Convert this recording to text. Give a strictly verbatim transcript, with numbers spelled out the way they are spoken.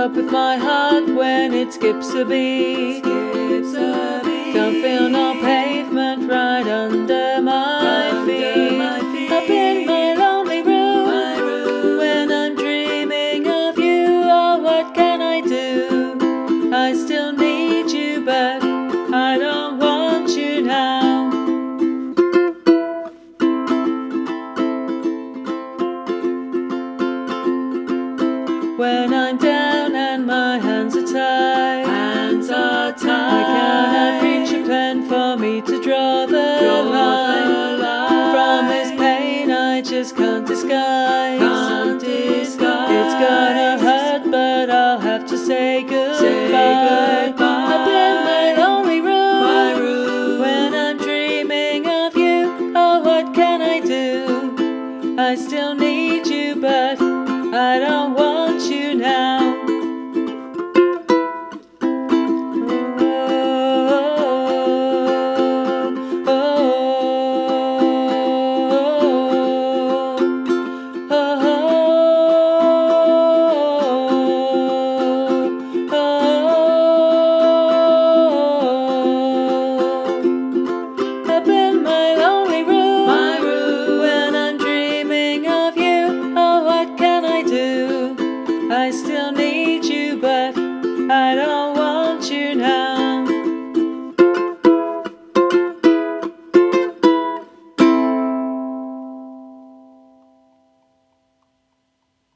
up with my heart when it skips a beat. Skips a beat. Don't feel no pavement right under my Right feet. under my feet. Up in my lonely room, My room. when I'm dreaming of you, oh, what can I do? I still need you, but I don't want you now. When I'm down and my hands are tied, Hands are tied. I cannot reach a pen for me to draw the Draw line. the line. From this pain I just can't disguise. Can't disguise. It's gonna hurt, but I'll have to say goodbye. Say goodbye. Up in my lonely room, My room. when I'm dreaming of you, oh, what can I do? I still need you, but I don't want you now. Up in my lonely room, My room. when I'm dreaming of you, oh, what can I do? I still need you, but I don't want you now.